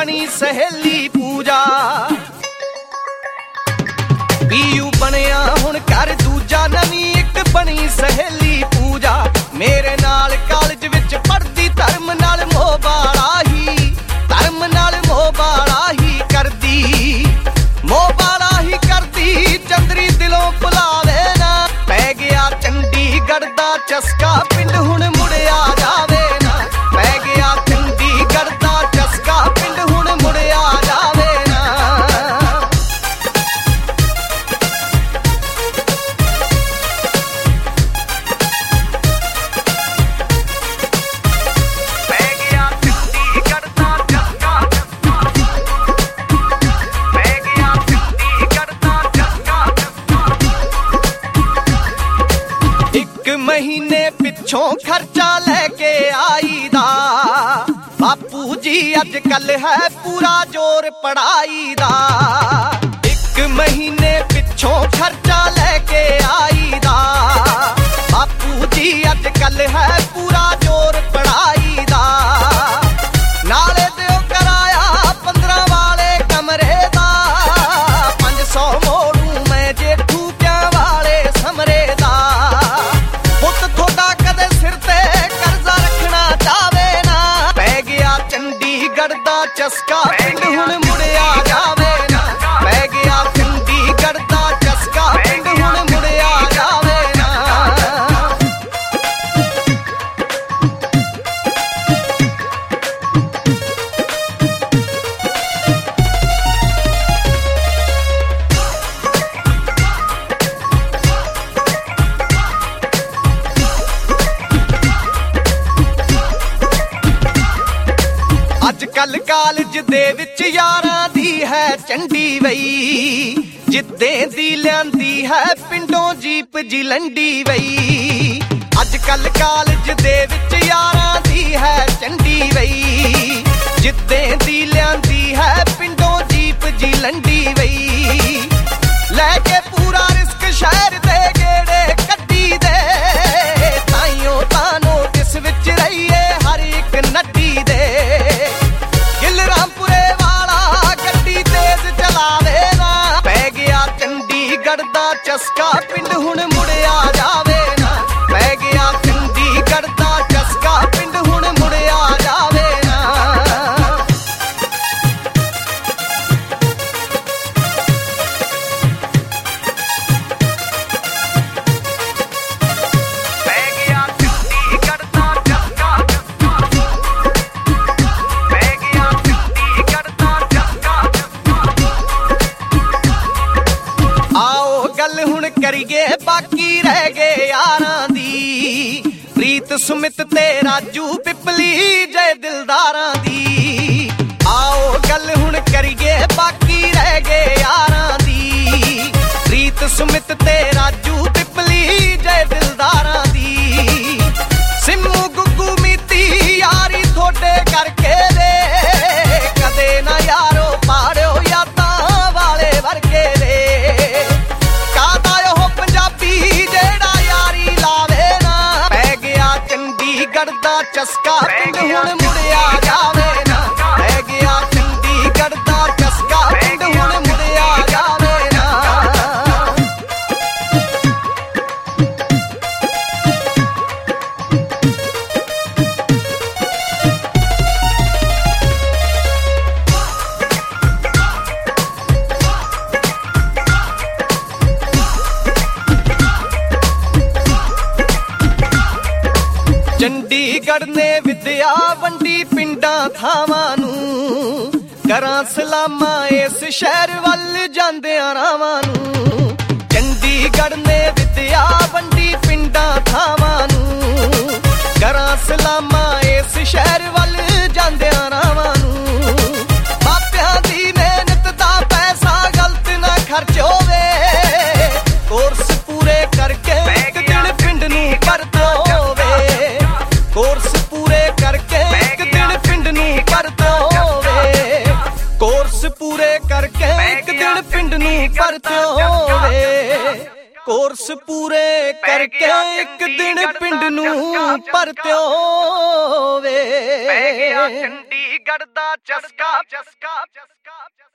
बनी सहेली पूजा पीयू बनया हुण कर दूजा नवी एक बनी सहेली पूजा मेरे नाल कालज विच पढ़दी धर्म नाल मोह वाला ही धर्म नाल मोह वाला ही करदी मोह वाला ही करदी चंदरी दिलों भुलावे ना पै गया चंडीगढ़ दा चस्का पिंड हुण मुड़िया जावे ना पै गया चंडीगढ़ दा चस्का पिंड हुण मुड़िया जावे ना पै गया चंडीगढ़ दा चस्का पै गया चंडीगढ़ दा चस्का एक महीने पिछों खर्चा लेके आई दा बापू जी अजकल है पूरा जोर पढ़ाई दा एक महीने पिछों खर्चा लेके आई दा बापू जी अजकल है पूरा जोर पढ़ाई दा नाले दिओ कराया 15 वाले कमरे दा 500 मोड़ू मैं जेठू प्या वाले समरे दा पुत थोड़ा कदे सिर ते कर्जा रखना चावे ना पै गया चंडीगढ़ दा चस्का पिंड हुण मुड़िया जावे ना पै गया चंडीगढ़ दा चस्का पिंड हुण मुड़िया जावे ना अजकल कालज दे विच यारां दी है चंडी वई जिद्दें दी लियांदी है पिंडों जीप जिलंडी वई अजकल कालज दे विच यारां दी है चंडी वई जिद्दें दी लियांदी है पिंडों जीप जिलंडी वई लैके पूरा रिस्क शहर दे गेड़े कड्डी दे ताइयों तां नोटिस विच रहीए हर एक नड्डी दे रामपुरे वाला गड्डी तेज चलावे ना पै गया चंडीगढ़ दा चस्का पिंड हुण मुड़िया जावे ना पै गया चंडीगढ़ दा चस्का पिंड हुण मुड़िया जावे ना पै गया चंडीगढ़ दा चस्का पै गया चंडीगढ़ दा चस्का आओ गल हुण करिए बाकी रह गए यारां दी प्रीत सुमित ते राजू पिपली जय दिलदारां दी आओ गल हुण करिए बाकी रह गए यारां दी प्रीत सुमित ते राजू पिपली जय दिलदारां दी सिमू गुग्गू मीती यारी थोड़े करके दे कदे ना यारो पाड़ियो यादां वाले वर्गे दे कादा ओह पंजाबी जेड़ा यारी लावे ना पै गया चंडीगढ़ दा चस्का पिंड हुण मुड़िया जावे ना पै गया चंडीगढ़ दा चस्का पिंड हुण मुड़िया जावे ना चंडीगढ़ ने विद्या वंडी पिंडां थावां नूं करां सलामा इस शहर वल जांदियां रावां नूं चंडीगढ़ ने विद्या वंडी पिंडां थावां नूं करां सलामा इस शहर वल जांदियां रावां नूं मापियां दी मेहनत दा पैसा गलत ना खर्च होवे कोर्स पूरे करके एक दिन पिंड नूं परत होवे कोर्स पूरे करके एक दिन पिंड नूं परत होवे कोर्स पूरे करके एक दिन पिंड नूं परत होवे कोर्स पूरे करके एक दिन पिंड नूं परत होवे। ਚੰਡੀਗੜ੍ਹ ਦਾ ਚਸਕਾ